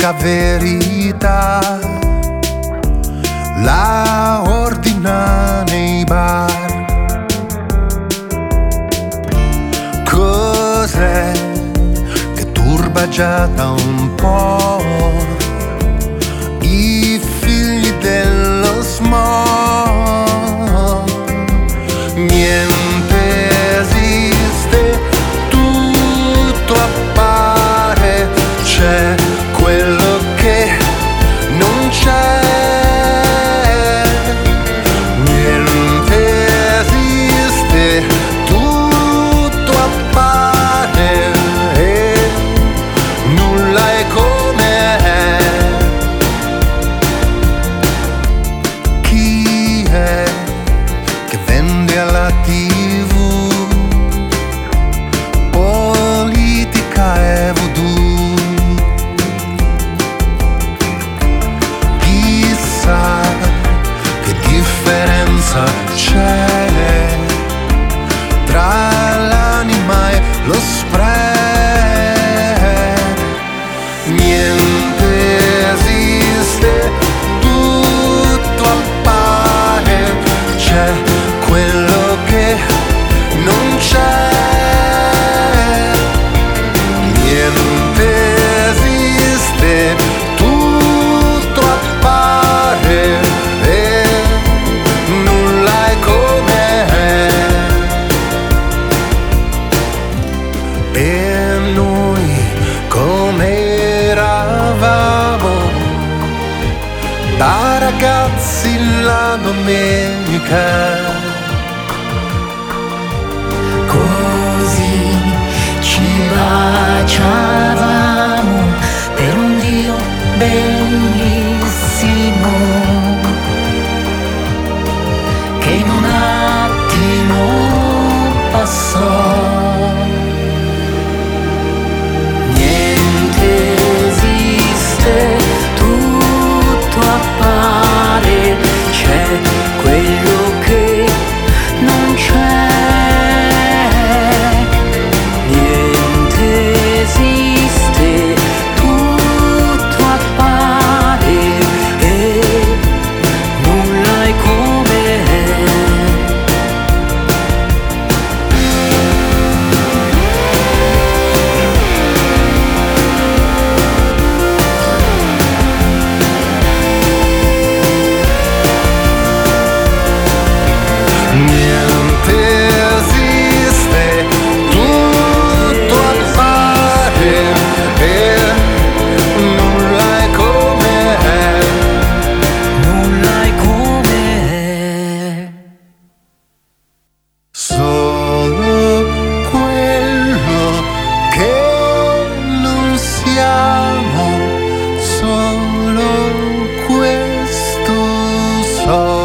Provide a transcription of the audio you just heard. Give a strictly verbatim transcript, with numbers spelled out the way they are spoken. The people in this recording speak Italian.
l'unica verità, la ordina nei bar. Cos'è che turba già da un po' i figli dello smog? Niente esiste, tutto appare, c'è quello che non c'è. Niente esiste, tutto appare e nulla è come è. Chi è che vende alla tivù politica e voodoo? Chissà che differenza c'è tra l'anima e lo spread. Niente esiste, tutto appare, c'è quello che non c'è. Niente esiste, tutto appare e nulla è come è. E noi come eravamo da ragazzi la domenica, Così ci baciavamo per un Dio bellissimo che in un attimo passò. Niente esiste, tutto appare, c'è quello che non c'è. Niente esiste, tutto appare e nulla è come è. niente esiste, tutto appare e nulla è come è. Nulla è come è. Solo quello che non siamo, solo questo so.